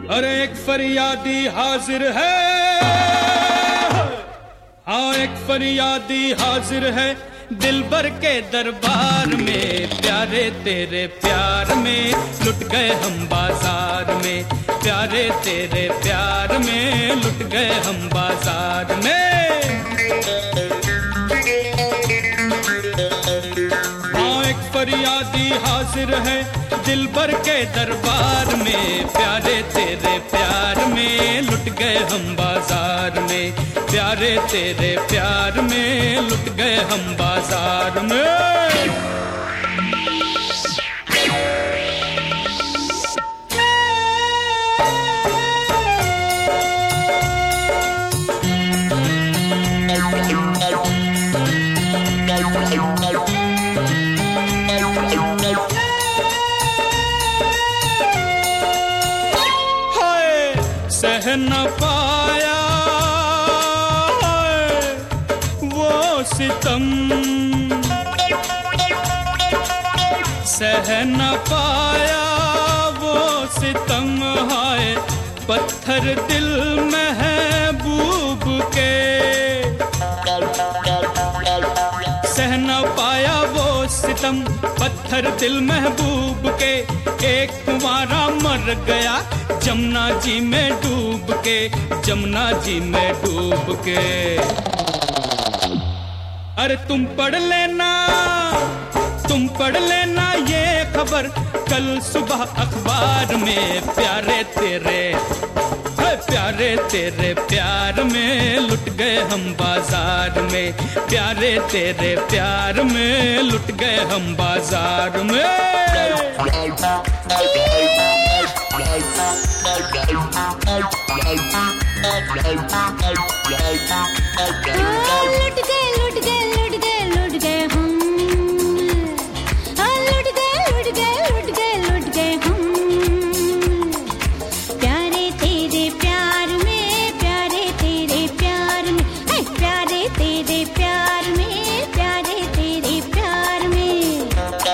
अरे एक फरियादी हाजिर है, हाँ एक फरियादी हाजिर है दिलबर के दरबार में। प्यारे तेरे प्यार में लुट गए हम बाजार में, प्यारे तेरे प्यार में लुट गए हम बाजार में। हाँ एक फरियादी हाजिर है दिलबर के दरबार में। प्यारे तेरे प्यार में लुट गए हम बाजार में, प्यारे तेरे प्यार में लुट गए हम बाजार में। सह न पाया वो सितम, सह न पाया वो सितम, हाय पत्थर दिल महबूब के। सह न पाया वो सितम पत्थर दिल महबूब के। एक कुंवारा मर गया जमुना जी में डूब के, जमुना जी में डूब के। अरे तुम पढ़ लेना, तुम पढ़ लेना ये खबर कल सुबह अखबार में। प्यारे तेरे, प्यारे तेरे प्यार में लुट गए हम बाजार में, प्यारे तेरे प्यार में लुट गए हम बाजार में। लुट गए लुट गए लुट गए लुट गए हम, लुट गए लुट गए लुट गए लुट गए हम। प्यारे तेरे प्यार में, प्यारे तेरे प्यार में, प्यारे तेरे प्यार में, प्यारे तेरे प्यार में।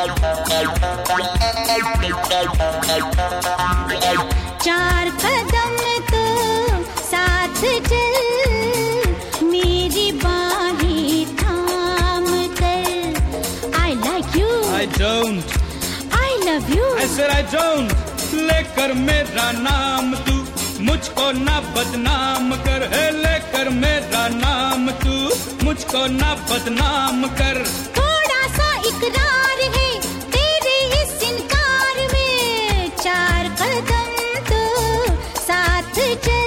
चार कदम तो साथ चल, मेरी बाहें थाम कर। I like you, I don't, I love you, I said I don't। लेकर मेरा नाम तू मुझको ना बदनाम कर, है लेकर मेरा नाम तू मुझको ना बदनाम कर। थोड़ा सा इकरार है तेरे इस इनकार में, चार कदम तो साथ चल।